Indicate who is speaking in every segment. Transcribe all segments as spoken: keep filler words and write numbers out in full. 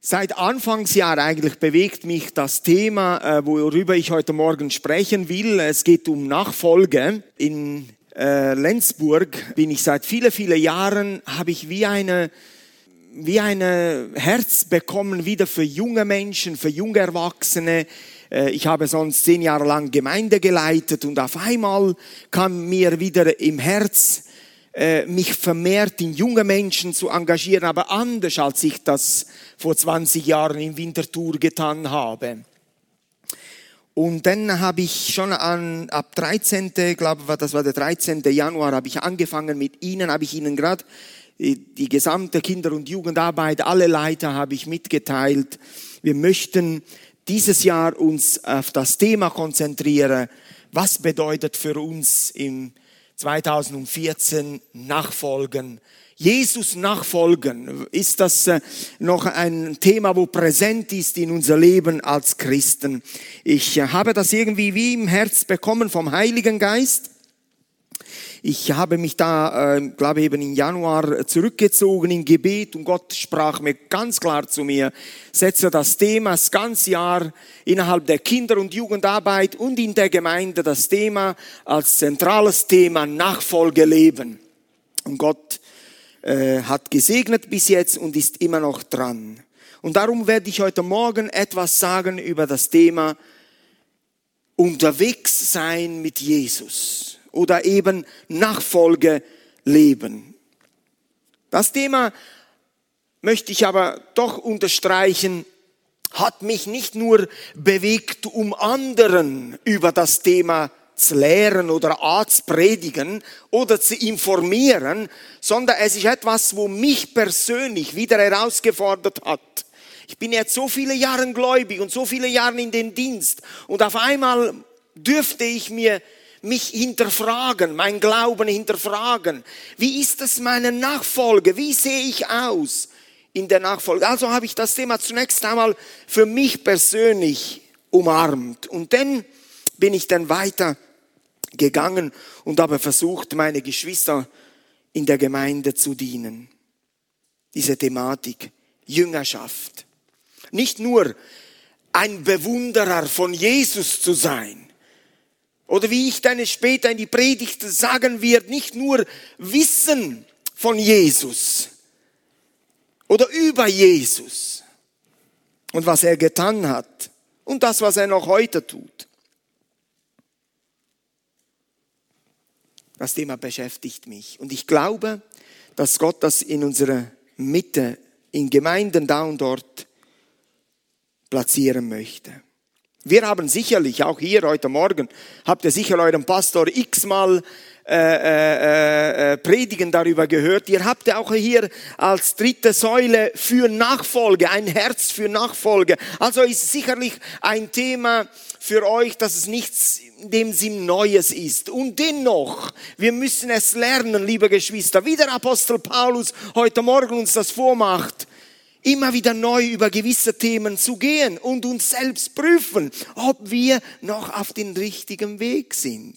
Speaker 1: Seit Anfangsjahr eigentlich bewegt mich das Thema, worüber ich heute Morgen sprechen will. Es geht um Nachfolge. In äh, Lenzburg bin ich seit vielen, vielen Jahren, habe ich wie eine, wie eine Herz bekommen wieder für junge Menschen, für junge Erwachsene. Äh, ich habe sonst zehn Jahre lang Gemeinde geleitet und auf einmal kam mir wieder im Herz, mich vermehrt in junge Menschen zu engagieren, aber anders, als ich das vor zwanzig Jahren in Winterthur getan habe. Und dann habe ich schon an, ab dreizehnten, glaube das war der dreizehnten Januar, habe ich angefangen mit Ihnen, habe ich Ihnen gerade die gesamte Kinder- und Jugendarbeit, alle Leiter habe ich mitgeteilt. Wir möchten dieses Jahr uns auf das Thema konzentrieren, was bedeutet für uns im zweitausendvierzehn Nachfolgen. Jesus nachfolgen, ist das noch ein Thema, wo präsent ist in unser Leben als Christen. Ich habe das irgendwie wie im Herz bekommen vom Heiligen Geist. Ich habe mich da, äh, glaube ich, eben im Januar zurückgezogen in Gebet und Gott sprach mir ganz klar zu mir, setze das Thema das ganze Jahr innerhalb der Kinder- und Jugendarbeit und in der Gemeinde das Thema als zentrales Thema Nachfolge leben. Und Gott äh, hat gesegnet bis jetzt und ist immer noch dran. Und darum werde ich heute Morgen etwas sagen über das Thema unterwegs sein mit Jesus. Oder eben Nachfolge leben. Das Thema möchte ich aber doch unterstreichen, hat mich nicht nur bewegt, um anderen über das Thema zu lehren oder zu predigen oder zu informieren, sondern es ist etwas, wo mich persönlich wieder herausgefordert hat. Ich bin jetzt so viele Jahre gläubig und so viele Jahre in den Dienst und auf einmal dürfte ich mir mich hinterfragen, mein Glauben hinterfragen. Wie ist das meine Nachfolge? Wie sehe ich aus in der Nachfolge? Also habe ich das Thema zunächst einmal für mich persönlich umarmt. Und dann bin ich dann weiter gegangen und habe versucht, meine Geschwister in der Gemeinde zu dienen. Diese Thematik, Jüngerschaft. Nicht nur ein Bewunderer von Jesus zu sein, oder wie ich dann später in die Predigt sagen werde, nicht nur Wissen von Jesus oder über Jesus und was er getan hat und das, was er noch heute tut. Das Thema beschäftigt mich und ich glaube, dass Gott das in unserer Mitte, in Gemeinden da und dort platzieren möchte. Wir haben sicherlich, auch hier heute Morgen, habt ihr sicher euren Pastor x-mal äh, äh, äh, predigen darüber gehört. Ihr habt ja auch hier als dritte Säule für Nachfolge, ein Herz für Nachfolge. Also ist sicherlich ein Thema für euch, dass es nichts in dem Sinn Neues ist. Und dennoch, wir müssen es lernen, liebe Geschwister, wie der Apostel Paulus heute Morgen uns das vormacht, immer wieder neu über gewisse Themen zu gehen und uns selbst prüfen, ob wir noch auf dem richtigen Weg sind.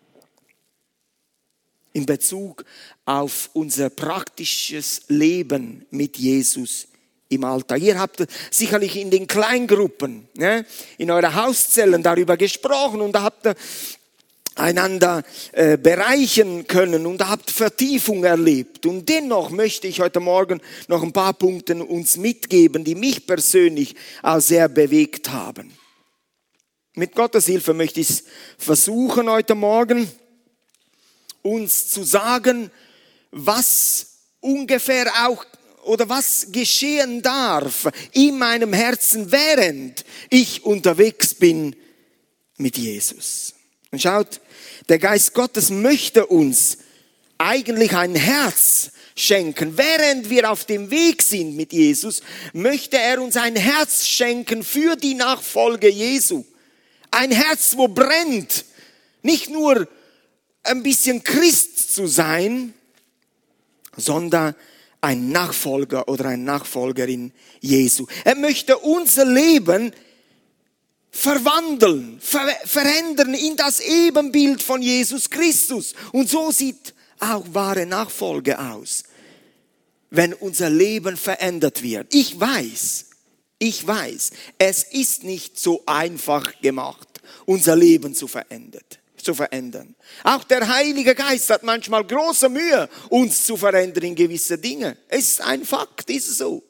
Speaker 1: In Bezug auf unser praktisches Leben mit Jesus im Alltag. Ihr habt sicherlich in den Kleingruppen, ne, in euren Hauszellen darüber gesprochen und da habt ihr einander äh, bereichern können und habt Vertiefung erlebt. Und dennoch möchte ich heute Morgen noch ein paar Punkte uns mitgeben, die mich persönlich auch sehr bewegt haben. Mit Gottes Hilfe möchte ich es versuchen heute Morgen, uns zu sagen, was ungefähr auch oder was geschehen darf in meinem Herzen, während ich unterwegs bin mit Jesus. Und schaut, der Geist Gottes möchte uns eigentlich ein Herz schenken. Während wir auf dem Weg sind mit Jesus, möchte er uns ein Herz schenken für die Nachfolge Jesu. Ein Herz, wo brennt, nicht nur ein bisschen Christ zu sein, sondern ein Nachfolger oder eine Nachfolgerin Jesu. Er möchte unser Leben verwandeln, ver- verändern in das Ebenbild von Jesus Christus. Und so sieht auch wahre Nachfolge aus, wenn unser Leben verändert wird. Ich weiß, ich weiß, es ist nicht so einfach gemacht, unser Leben zu verändern. zu verändern. Auch der Heilige Geist hat manchmal große Mühe, uns zu verändern in gewisse Dinge. Es ist ein Fakt, ist so.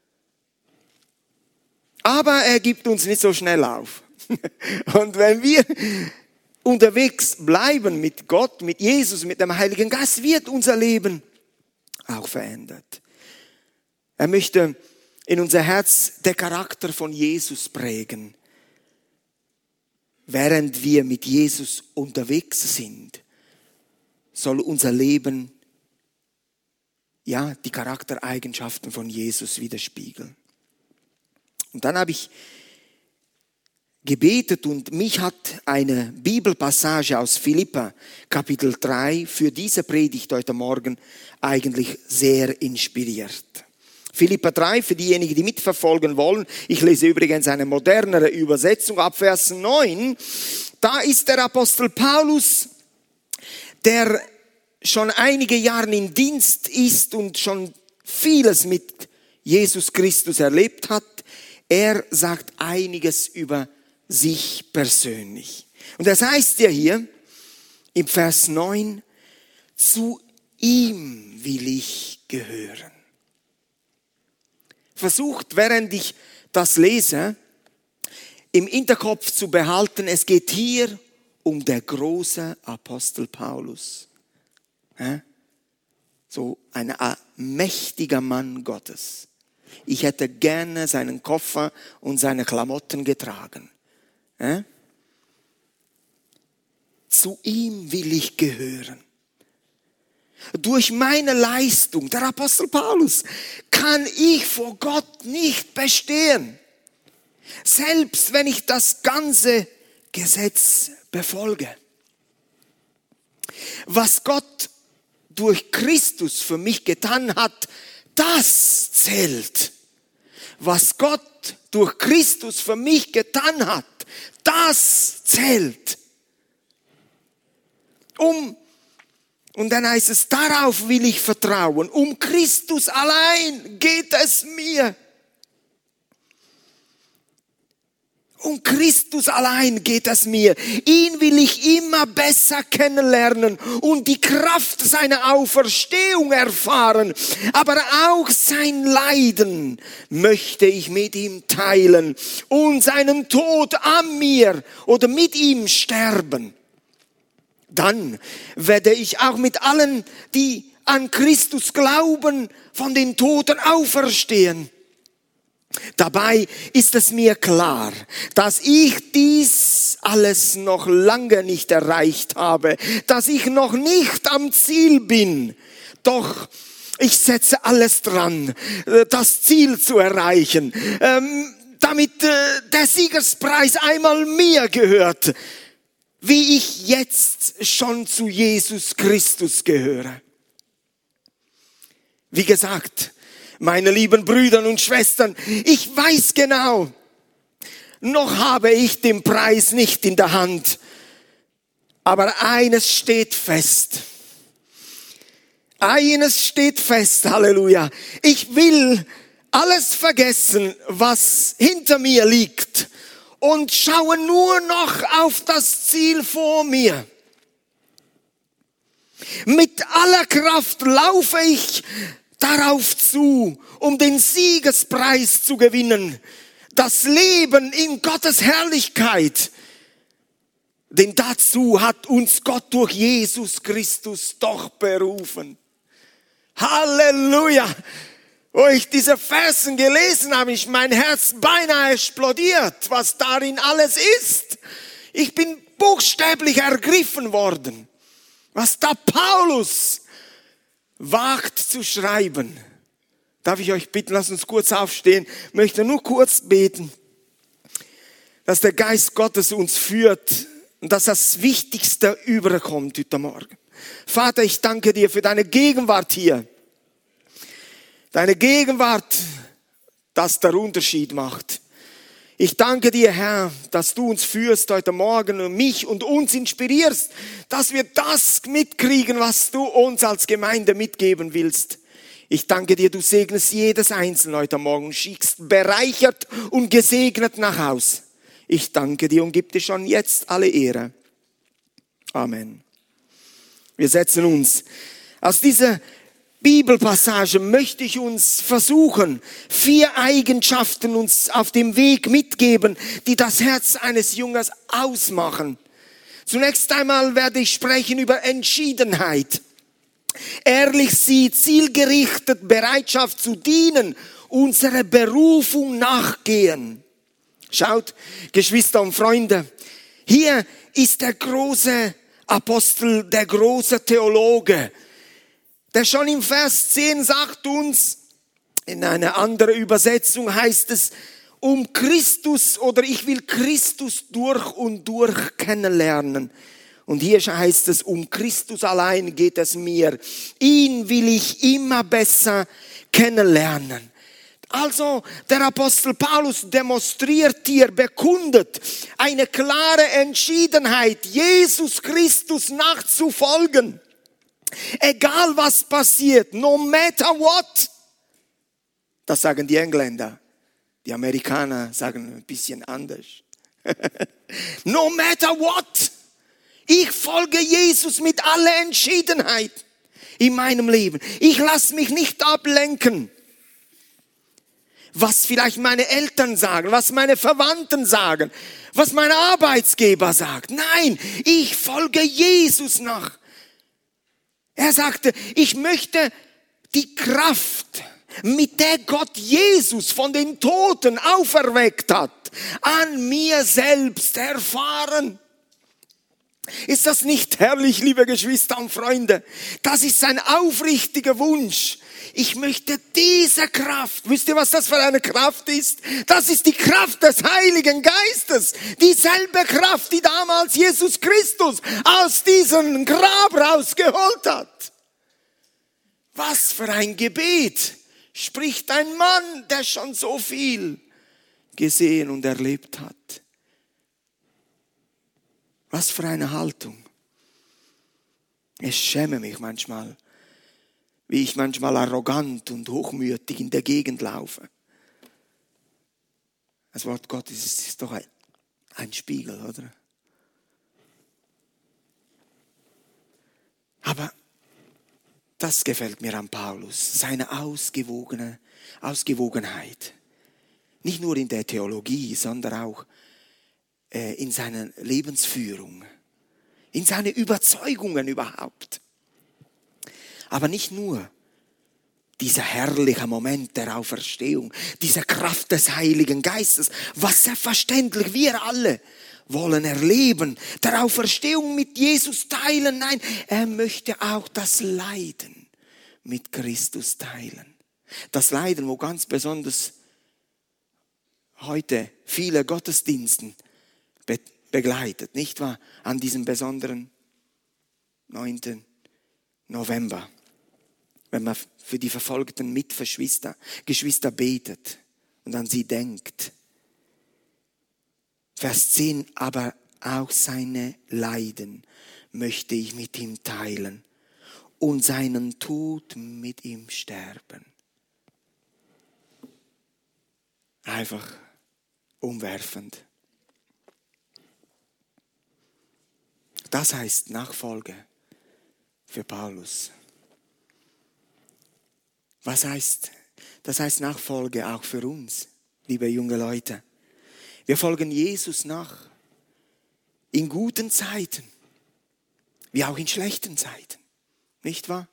Speaker 1: Aber er gibt uns nicht so schnell auf. Und wenn wir unterwegs bleiben mit Gott, mit Jesus, mit dem Heiligen Geist, wird unser Leben auch verändert. Er möchte in unser Herz den Charakter von Jesus prägen. Während wir mit Jesus unterwegs sind, soll unser Leben ja die Charaktereigenschaften von Jesus widerspiegeln. Und dann habe ich gebetet und mich hat eine Bibelpassage aus Philipper Kapitel drei für diese Predigt heute Morgen eigentlich sehr inspiriert. Philipper drei, für diejenigen, die mitverfolgen wollen. Ich lese übrigens eine modernere Übersetzung ab Vers neun. Da ist der Apostel Paulus, der schon einige Jahre im Dienst ist und schon vieles mit Jesus Christus erlebt hat. Er sagt einiges über sich persönlich. Und das heißt ja hier im Vers neun, zu ihm will ich gehören. Versucht, während ich das lese, im Hinterkopf zu behalten, es geht hier um den großen Apostel Paulus. So ein mächtiger Mann Gottes. Ich hätte gerne seinen Koffer und seine Klamotten getragen. Zu ihm will ich gehören. Durch meine Leistung, der Apostel Paulus, kann ich vor Gott nicht bestehen. Selbst wenn ich das ganze Gesetz befolge. Was Gott durch Christus für mich getan hat, das zählt. Was Gott durch Christus für mich getan hat, das zählt. Um Und dann heißt es, darauf will ich vertrauen. Um Christus allein geht es mir. Um Christus allein geht es mir. Ihn will ich immer besser kennenlernen und die Kraft seiner Auferstehung erfahren. Aber auch sein Leiden möchte ich mit ihm teilen und seinen Tod an mir oder mit ihm sterben. Dann werde ich auch mit allen, die an Christus glauben, von den Toten auferstehen. Dabei ist es mir klar, dass ich dies alles noch lange nicht erreicht habe, dass ich noch nicht am Ziel bin. Doch ich setze alles dran, das Ziel zu erreichen, damit der Siegespreis einmal mir gehört. Wie ich jetzt schon zu Jesus Christus gehöre. Wie gesagt, meine lieben Brüder und Schwestern, ich weiß genau, noch habe ich den Preis nicht in der Hand. Aber eines steht fest. Eines steht fest, Halleluja. Ich will alles vergessen, was hinter mir liegt. Und schaue nur noch auf das Ziel vor mir. Mit aller Kraft laufe ich darauf zu, um den Siegespreis zu gewinnen. Das Leben in Gottes Herrlichkeit. Denn dazu hat uns Gott durch Jesus Christus doch berufen. Halleluja! Wo ich diese Versen gelesen habe, ist mein Herz beinahe explodiert, was darin alles ist. Ich bin buchstäblich ergriffen worden, was da Paulus wagt zu schreiben. Darf ich euch bitten, lasst uns kurz aufstehen, ich möchte nur kurz beten, dass der Geist Gottes uns führt und dass das Wichtigste überkommt heute Morgen. Vater, ich danke dir für deine Gegenwart hier. Deine Gegenwart, das der Unterschied macht. Ich danke dir, Herr, dass du uns führst heute Morgen und mich und uns inspirierst, dass wir das mitkriegen, was du uns als Gemeinde mitgeben willst. Ich danke dir, du segnest jedes Einzelne heute Morgen, schickst bereichert und gesegnet nach Haus. Ich danke dir und gebe dir schon jetzt alle Ehre. Amen. Wir setzen uns. Aus dieser Bibelpassage möchte ich uns versuchen, vier Eigenschaften uns auf dem Weg mitgeben, die das Herz eines Jüngers ausmachen. Zunächst einmal werde ich sprechen über Entschiedenheit. Ehrlich sie, zielgerichtet, Bereitschaft zu dienen, unsere Berufung nachgehen. Schaut, Geschwister und Freunde, hier ist der große Apostel, der große Theologe, der schon im Vers zehn sagt uns, in einer anderen Übersetzung heißt es, um Christus oder ich will Christus durch und durch kennenlernen. Und hier heißt es, um Christus allein geht es mir. Ihn will ich immer besser kennenlernen. Also der Apostel Paulus demonstriert hier, bekundet eine klare Entschiedenheit, Jesus Christus nachzufolgen. Egal was passiert, no matter what. Das sagen die Engländer. Die Amerikaner sagen ein bisschen anders. No matter what. Ich folge Jesus mit aller Entschiedenheit in meinem Leben. Ich lasse mich nicht ablenken, was vielleicht meine Eltern sagen, was meine Verwandten sagen, was mein Arbeitsgeber sagt. Nein, ich folge Jesus nach. Er sagte, ich möchte die Kraft, mit der Gott Jesus von den Toten auferweckt hat, an mir selbst erfahren. Ist das nicht herrlich, liebe Geschwister und Freunde? Das ist sein aufrichtiger Wunsch. Ich möchte diese Kraft, wisst ihr, was das für eine Kraft ist? Das ist die Kraft des Heiligen Geistes. Dieselbe Kraft, die damals Jesus Christus aus diesem Grab rausgeholt hat. Was für ein Gebet spricht ein Mann, der schon so viel gesehen und erlebt hat. Was für eine Haltung. Ich schäme mich manchmal, wie ich manchmal arrogant und hochmütig in der Gegend laufe. Das Wort Gottes ist doch ein, ein Spiegel, oder? Aber das gefällt mir an Paulus, seine ausgewogene Ausgewogenheit. Nicht nur in der Theologie, sondern auch äh, in seiner Lebensführung, in seine Überzeugungen überhaupt. Aber nicht nur dieser herrliche Moment der Auferstehung, diese Kraft des Heiligen Geistes, was selbstverständlich wir alle wollen erleben, der Auferstehung mit Jesus teilen. Nein, er möchte auch das Leiden mit Christus teilen. Das Leiden, wo ganz besonders heute viele Gottesdiensten be- begleitet, nicht wahr? An diesem besonderen neunten November, wenn man für die verfolgten Mitgeschwister Geschwister betet und an sie denkt. Vers zehn, aber auch seine Leiden möchte ich mit ihm teilen und seinen Tod mit ihm sterben. Einfach umwerfend. Das heißt Nachfolge für Paulus. Was heißt, das heißt Nachfolge auch für uns, liebe junge Leute. Wir folgen Jesus nach, in guten Zeiten, wie auch in schlechten Zeiten, nicht wahr?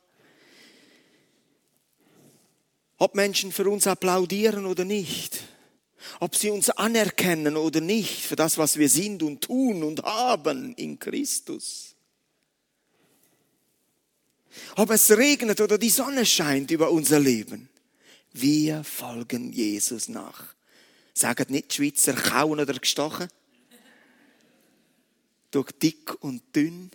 Speaker 1: Ob Menschen für uns applaudieren oder nicht, ob sie uns anerkennen oder nicht für das, was wir sind und tun und haben in Christus. Ob es regnet oder die Sonne scheint über unser Leben, wir folgen Jesus nach. Sagt nicht die Schweizer kauen oder gestochen? Durch dick und dünn.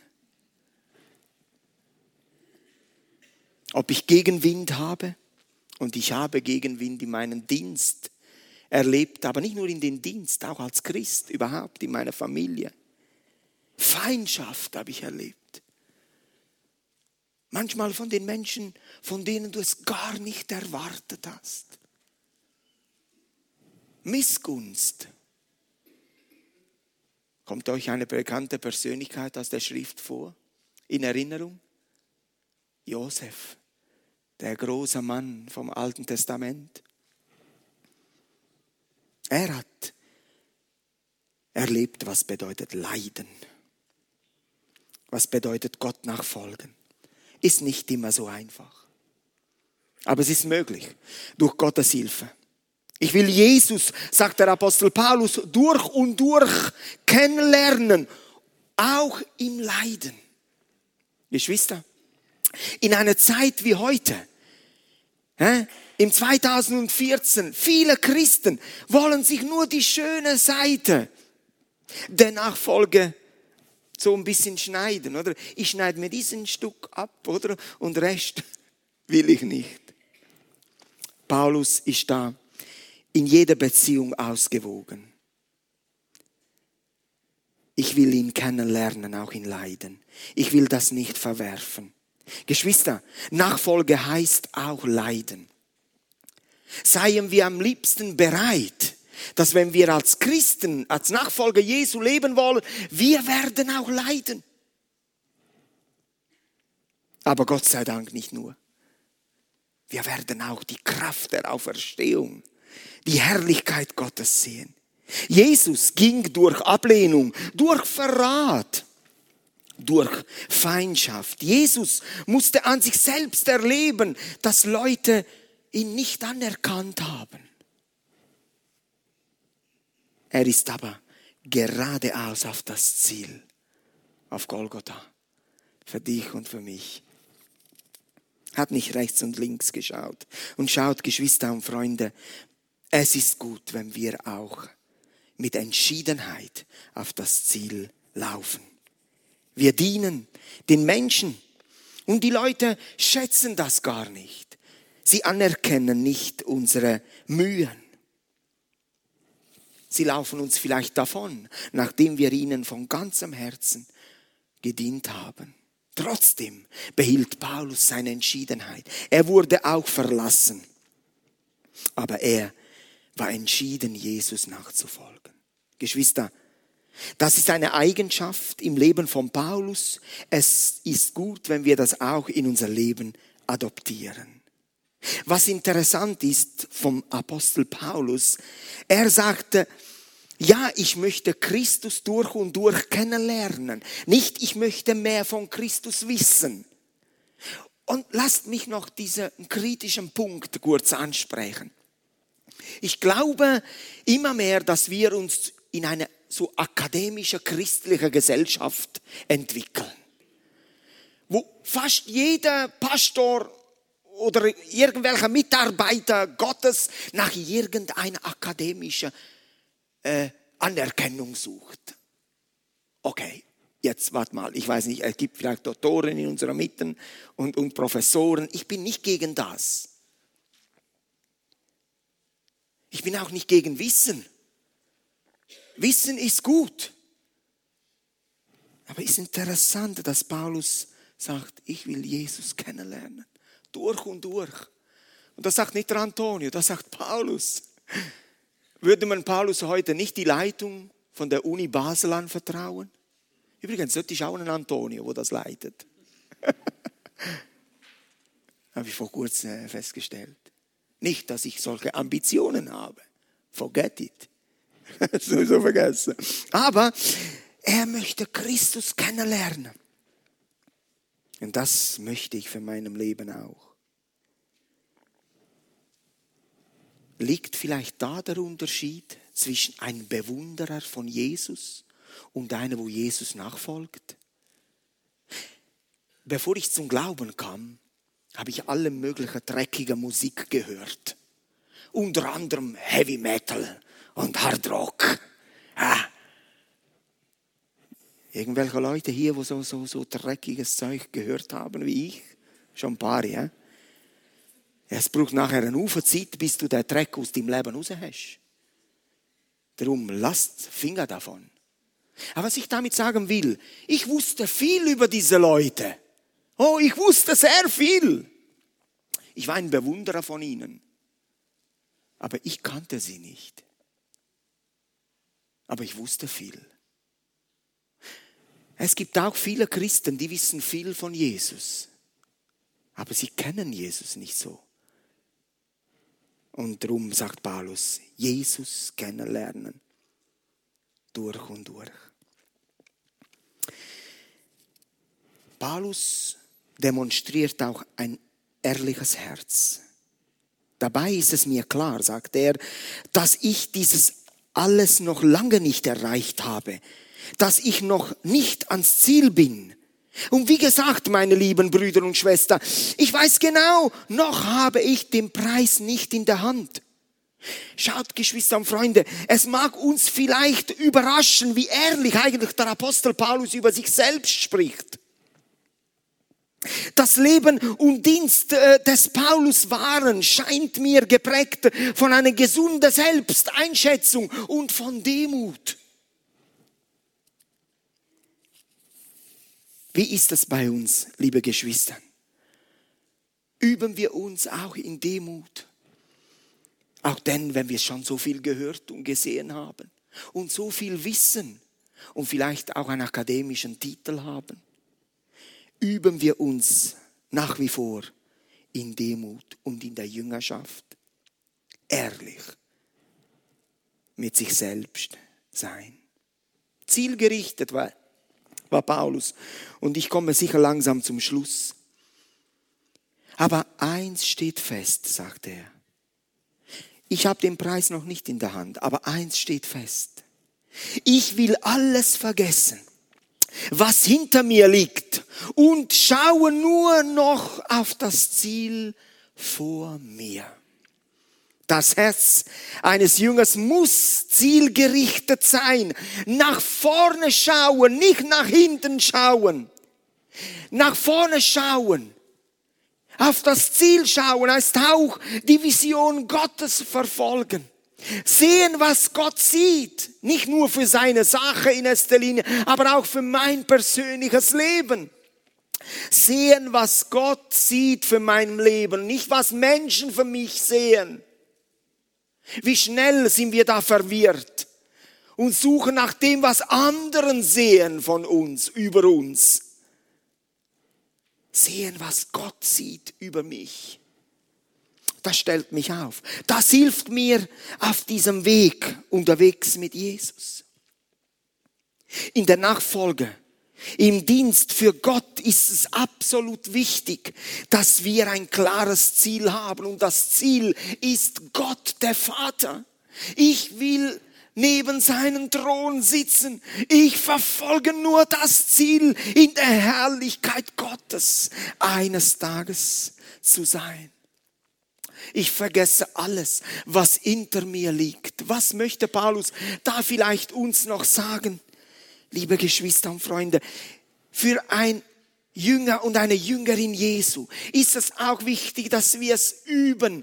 Speaker 1: Ob ich Gegenwind habe, und ich habe Gegenwind in meinem Dienst erlebt, aber nicht nur in den Dienst, auch als Christ überhaupt in meiner Familie. Feindschaft habe ich erlebt. Manchmal von den Menschen, von denen du es gar nicht erwartet hast. Missgunst. Kommt euch eine bekannte Persönlichkeit aus der Schrift vor? In Erinnerung? Josef, der große Mann vom Alten Testament. Er hat erlebt, was bedeutet Leiden. Was bedeutet Gott nachfolgen. Ist nicht immer so einfach. Aber es ist möglich, durch Gottes Hilfe. Ich will Jesus, sagt der Apostel Paulus, durch und durch kennenlernen, auch im Leiden. Geschwister, in einer Zeit wie heute, äh, im zweitausendvierzehn, viele Christen wollen sich nur die schöne Seite der Nachfolge so ein bisschen schneiden, oder? Ich schneide mir diesen Stück ab, oder? Und Rest will ich nicht. Paulus ist da in jeder Beziehung ausgewogen. Ich will ihn kennenlernen, auch in Leiden. Ich will das nicht verwerfen. Geschwister, Nachfolge heißt auch Leiden. Seien wir am liebsten bereit, dass wenn wir als Christen, als Nachfolger Jesu leben wollen, wir werden auch leiden. Aber Gott sei Dank nicht nur. Wir werden auch die Kraft der Auferstehung, die Herrlichkeit Gottes sehen. Jesus ging durch Ablehnung, durch Verrat, durch Feindschaft. Jesus musste an sich selbst erleben, dass Leute ihn nicht anerkannt haben. Er ist aber geradeaus auf das Ziel, auf Golgotha, für dich und für mich. Hat nicht rechts und links geschaut. Und schaut, Geschwister und Freunde, es ist gut, wenn wir auch mit Entschiedenheit auf das Ziel laufen. Wir dienen den Menschen und die Leute schätzen das gar nicht. Sie anerkennen nicht unsere Mühen. Sie laufen uns vielleicht davon, nachdem wir ihnen von ganzem Herzen gedient haben. Trotzdem behielt Paulus seine Entschiedenheit. Er wurde auch verlassen. Aber er war entschieden, Jesus nachzufolgen. Geschwister, das ist eine Eigenschaft im Leben von Paulus. Es ist gut, wenn wir das auch in unser Leben adoptieren. Was interessant ist vom Apostel Paulus, er sagte, ja, ich möchte Christus durch und durch kennenlernen. Nicht, ich möchte mehr von Christus wissen. Und lasst mich noch diesen kritischen Punkt kurz ansprechen. Ich glaube immer mehr, dass wir uns in eine so akademische christliche Gesellschaft entwickeln, wo fast jeder Pastor oder irgendwelcher Mitarbeiter Gottes nach irgendeiner akademischen äh, Anerkennung sucht. Okay, jetzt warte mal, ich weiß nicht, es gibt vielleicht Doktoren in unserer Mitte und, und Professoren. Ich bin nicht gegen das. Ich bin auch nicht gegen Wissen. Wissen ist gut. Aber es ist interessant, dass Paulus sagt, ich will Jesus kennenlernen. Durch und durch. Und das sagt nicht der Antonio, das sagt Paulus. Würde man Paulus heute nicht die Leitung von der Uni Basel anvertrauen? Übrigens, das ist auch ein Antonio, der das leitet. Habe ich vor kurzem festgestellt. Nicht, dass ich solche Ambitionen habe. Forget it. Sowieso vergessen. Aber er möchte Christus kennenlernen. Und das möchte ich für mein Leben auch. Liegt vielleicht da der Unterschied zwischen einem Bewunderer von Jesus und einem, wo Jesus nachfolgt? Bevor ich zum Glauben kam, habe ich alle mögliche dreckige Musik gehört. Unter anderem Heavy Metal und Hard Rock. Ah. Irgendwelche Leute hier, die so, so, so dreckiges Zeug gehört haben wie ich, schon ein paar, ja. Es braucht nachher eine Uferzeit, bis du den Dreck aus deinem Leben raus hast. Darum lasst Finger davon. Aber was ich damit sagen will, ich wusste viel über diese Leute. Oh, ich wusste sehr viel. Ich war ein Bewunderer von ihnen. Aber ich kannte sie nicht. Aber ich wusste viel. Es gibt auch viele Christen, die wissen viel von Jesus. Aber sie kennen Jesus nicht so. Und darum sagt Paulus, Jesus kennenlernen. Durch und durch. Paulus demonstriert auch ein ehrliches Herz. Dabei ist es mir klar, sagt er, dass ich dieses alles noch lange nicht erreicht habe, dass ich noch nicht ans Ziel bin. Und wie gesagt, meine lieben Brüder und Schwestern, ich weiß genau, noch habe ich den Preis nicht in der Hand. Schaut, Geschwister und Freunde, es mag uns vielleicht überraschen, wie ehrlich eigentlich der Apostel Paulus über sich selbst spricht. Das Leben und Dienst des Paulus waren, scheint mir geprägt von einer gesunden Selbsteinschätzung und von Demut. Wie ist es bei uns, liebe Geschwister? Üben wir uns auch in Demut? Auch denn, wenn wir schon so viel gehört und gesehen haben und so viel wissen und vielleicht auch einen akademischen Titel haben, üben wir uns nach wie vor in Demut und in der Jüngerschaft. Ehrlich mit sich selbst sein. Zielgerichtet war, war Paulus. Und ich komme sicher langsam zum Schluss. Aber eins steht fest, sagt er. Ich habe den Preis noch nicht in der Hand, aber eins steht fest. Ich will alles vergessen, was hinter mir liegt, und schaue nur noch auf das Ziel vor mir. Das Herz eines Jüngers muss zielgerichtet sein. Nach vorne schauen, nicht nach hinten schauen. Nach vorne schauen. Auf das Ziel schauen heißt auch die Vision Gottes verfolgen. Sehen, was Gott sieht. Nicht nur für seine Sache in erster Linie, aber auch für mein persönliches Leben. Sehen, was Gott sieht für mein Leben, nicht was Menschen für mich sehen. Wie schnell sind wir da verwirrt und suchen nach dem, was anderen sehen von uns, über uns. Sehen, was Gott sieht über mich. Das stellt mich auf. Das hilft mir auf diesem Weg unterwegs mit Jesus. In der Nachfolge, im Dienst für Gott ist es absolut wichtig, dass wir ein klares Ziel haben. Und das Ziel ist Gott, der Vater. Ich will neben seinem Thron sitzen. Ich verfolge nur das Ziel, in der Herrlichkeit Gottes eines Tages zu sein. Ich vergesse alles, was hinter mir liegt. Was möchte Paulus da vielleicht uns noch sagen? Liebe Geschwister und Freunde, für ein Jünger und eine Jüngerin Jesu ist es auch wichtig, dass wir es üben,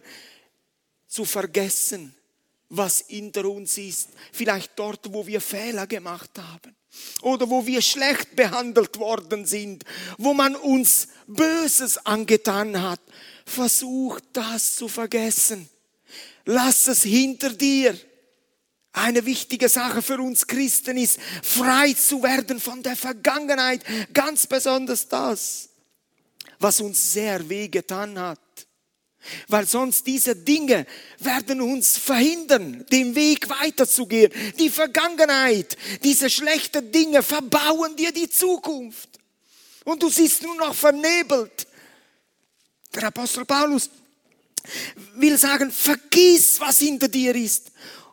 Speaker 1: zu vergessen, was hinter uns ist. Vielleicht dort, wo wir Fehler gemacht haben oder wo wir schlecht behandelt worden sind, wo man uns Böses angetan hat. Versuch das zu vergessen. Lass es hinter dir. Eine wichtige Sache für uns Christen ist, frei zu werden von der Vergangenheit. Ganz besonders das, was uns sehr wehgetan hat. Weil sonst diese Dinge werden uns verhindern, den Weg weiterzugehen. Die Vergangenheit, diese schlechten Dinge verbauen dir die Zukunft. Und du siehst nur noch vernebelt. Der Apostel Paulus will sagen, vergiss, was hinter dir ist.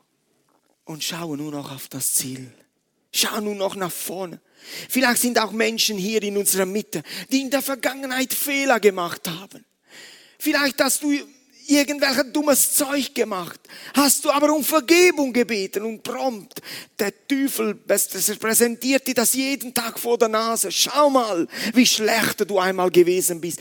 Speaker 1: Und schau nur noch auf das Ziel. Schau nur noch nach vorne. Vielleicht sind auch Menschen hier in unserer Mitte, die in der Vergangenheit Fehler gemacht haben. Vielleicht hast du irgendwelches dummes Zeug gemacht, hast du aber um Vergebung gebeten und prompt, der Teufel präsentiert dir das jeden Tag vor der Nase. Schau mal, wie schlecht du einmal gewesen bist.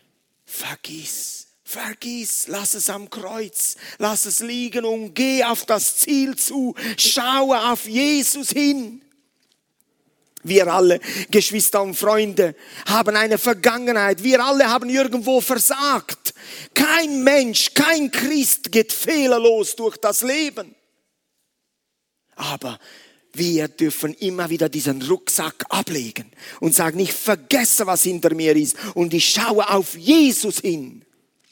Speaker 1: Vergiss, vergiss, lass es am Kreuz, lass es liegen und geh auf das Ziel zu, schaue auf Jesus hin. Wir alle, Geschwister und Freunde, haben eine Vergangenheit. Wir alle haben irgendwo versagt. Kein Mensch, kein Christ geht fehlerlos durch das Leben. Aber wir dürfen immer wieder diesen Rucksack ablegen und sagen, ich vergesse, was hinter mir ist und ich schaue auf Jesus hin.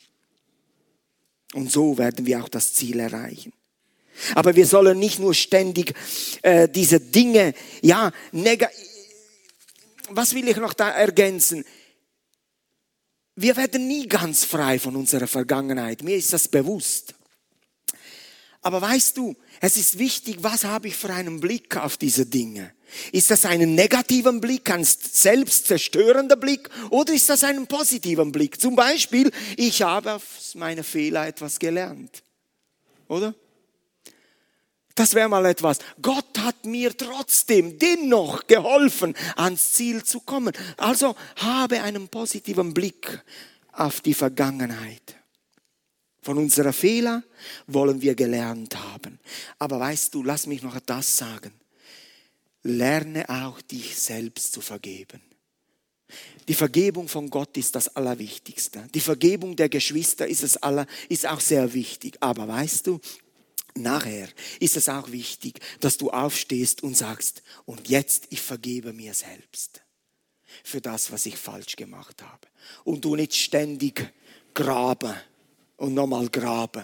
Speaker 1: Und so werden wir auch das Ziel erreichen. Aber wir sollen nicht nur ständig äh, diese Dinge, ja, neg- was will ich noch da ergänzen? Wir werden nie ganz frei von unserer Vergangenheit. Mir ist das bewusst. Aber weißt du, es ist wichtig, was habe ich für einen Blick auf diese Dinge? Ist das ein negativer Blick, ein selbstzerstörender Blick oder ist das ein positiver Blick? Zum Beispiel, ich habe aus meinen Fehlern etwas gelernt. Oder? Das wäre mal etwas. Gott hat mir trotzdem dennoch geholfen, ans Ziel zu kommen. Also habe einen positiven Blick auf die Vergangenheit. Von unseren Fehlern wollen wir gelernt haben. Aber weißt du, lass mich noch das sagen. Lerne auch dich selbst zu vergeben. Die Vergebung von Gott ist das Allerwichtigste. Die Vergebung der Geschwister ist, es aller, ist auch sehr wichtig. Aber weißt du, nachher ist es auch wichtig, dass du aufstehst und sagst, und jetzt, ich vergebe mir selbst für das, was ich falsch gemacht habe. Und du nicht ständig graben und nochmal graben.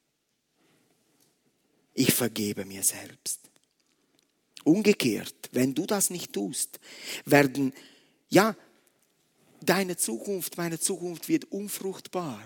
Speaker 1: Ich vergebe mir selbst. Umgekehrt, wenn du das nicht tust, werden, ja, deine Zukunft, meine Zukunft wird unfruchtbar.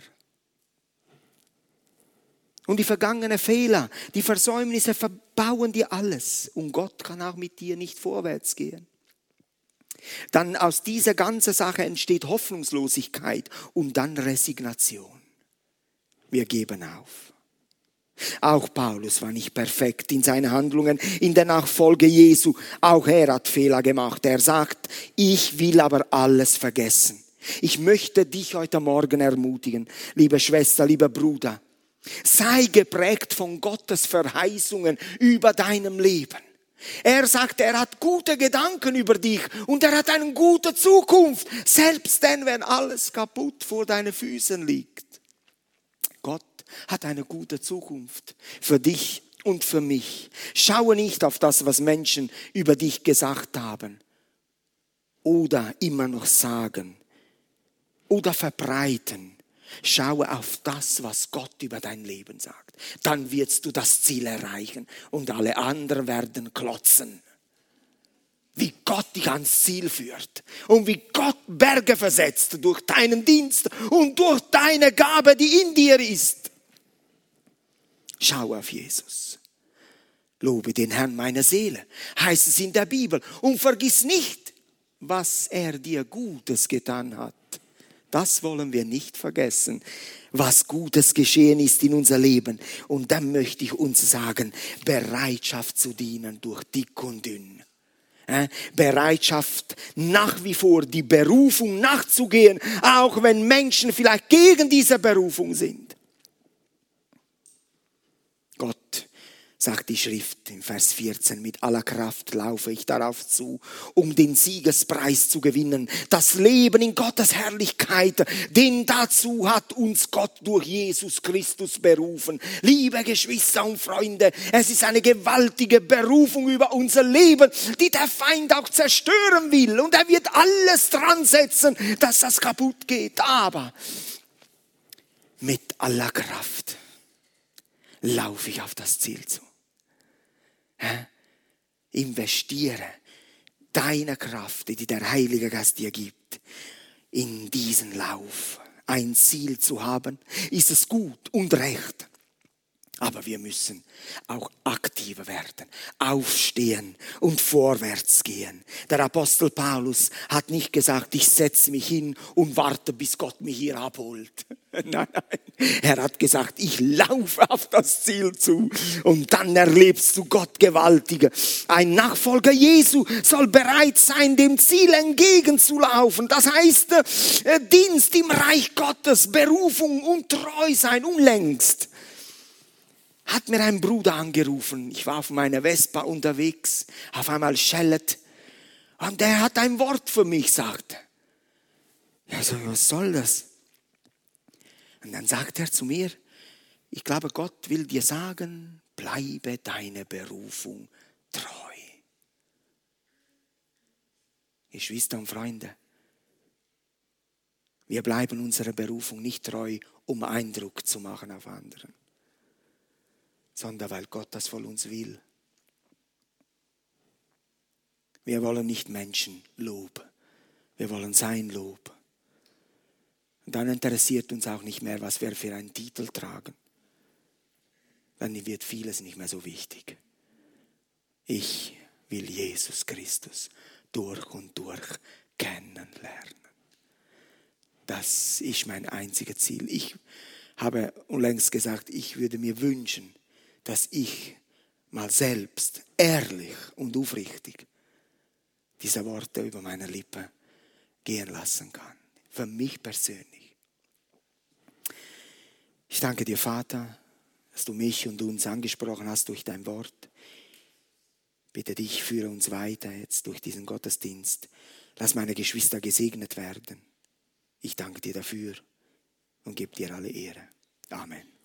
Speaker 1: Und die vergangenen Fehler, die Versäumnisse verbauen dir alles. Und Gott kann auch mit dir nicht vorwärts gehen. Dann aus dieser ganzen Sache entsteht Hoffnungslosigkeit und dann Resignation. Wir geben auf. Auch Paulus war nicht perfekt in seinen Handlungen, in der Nachfolge Jesu. Auch er hat Fehler gemacht. Er sagt, ich will aber alles vergessen. Ich möchte dich heute Morgen ermutigen, liebe Schwester, lieber Bruder. Sei geprägt von Gottes Verheißungen über deinem Leben. Er sagt, er hat gute Gedanken über dich und er hat eine gute Zukunft. Selbst dann, wenn alles kaputt vor deinen Füßen liegt. Gott hat eine gute Zukunft für dich und für mich. Schaue nicht auf das, was Menschen über dich gesagt haben oder immer noch sagen oder verbreiten. Schaue auf das, was Gott über dein Leben sagt. Dann wirst du das Ziel erreichen und alle anderen werden klotzen. Wie Gott dich ans Ziel führt und wie Gott Berge versetzt durch deinen Dienst und durch deine Gabe, die in dir ist. Schau auf Jesus. Lobe den Herrn meine Seele, heißt es in der Bibel. Und vergiss nicht, was er dir Gutes getan hat. Das wollen wir nicht vergessen, was Gutes geschehen ist in unser Leben. Und dann möchte ich uns sagen, Bereitschaft zu dienen durch dick und dünn. Bereitschaft, nach wie vor die Berufung nachzugehen, auch wenn Menschen vielleicht gegen diese Berufung sind. Gott, sagt die Schrift in Vers vierzehn, mit aller Kraft laufe ich darauf zu, um den Siegespreis zu gewinnen, das Leben in Gottes Herrlichkeit, denn dazu hat uns Gott durch Jesus Christus berufen. Liebe Geschwister und Freunde, es ist eine gewaltige Berufung über unser Leben, die der Feind auch zerstören will und er wird alles dran setzen, dass das kaputt geht, aber mit aller Kraft laufe ich auf das Ziel zu. Hä? Investiere deine Kraft, die der Heilige Geist dir gibt, in diesen Lauf. Ein Ziel zu haben, ist es gut und recht. Aber wir müssen auch aktiver werden, aufstehen und vorwärts gehen. Der Apostel Paulus hat nicht gesagt, ich setze mich hin und warte, bis Gott mich hier abholt. Nein, nein. Er hat gesagt, ich laufe auf das Ziel zu und dann erlebst du Gott gewaltiger. Ein Nachfolger Jesu soll bereit sein, dem Ziel entgegenzulaufen. Das heißt, äh, Dienst im Reich Gottes, Berufung und treu sein. Unlängst hat mir ein Bruder angerufen. Ich war auf meiner Vespa unterwegs. Auf einmal schellet Und der hat ein Wort für mich, sagt er. Ja, so, was soll das? Und dann sagt er zu mir, ich glaube, Gott will dir sagen, bleibe deiner Berufung treu. Geschwister und Freunde, wir bleiben unserer Berufung nicht treu, um Eindruck zu machen auf anderen, sondern weil Gott das von uns will. Wir wollen nicht Menschenlob, wir wollen sein Lob. Und dann interessiert uns auch nicht mehr, was wir für einen Titel tragen. Dann wird vieles nicht mehr so wichtig. Ich will Jesus Christus durch und durch kennenlernen. Das ist mein einziges Ziel. Ich habe unlängst gesagt, ich würde mir wünschen, dass ich mal selbst ehrlich und aufrichtig diese Worte über meine Lippen gehen lassen kann. Für mich persönlich. Ich danke dir, Vater, dass du mich und uns angesprochen hast durch dein Wort. Bitte dich, führe uns weiter jetzt durch diesen Gottesdienst. Lass meine Geschwister gesegnet werden. Ich danke dir dafür und gebe dir alle Ehre. Amen.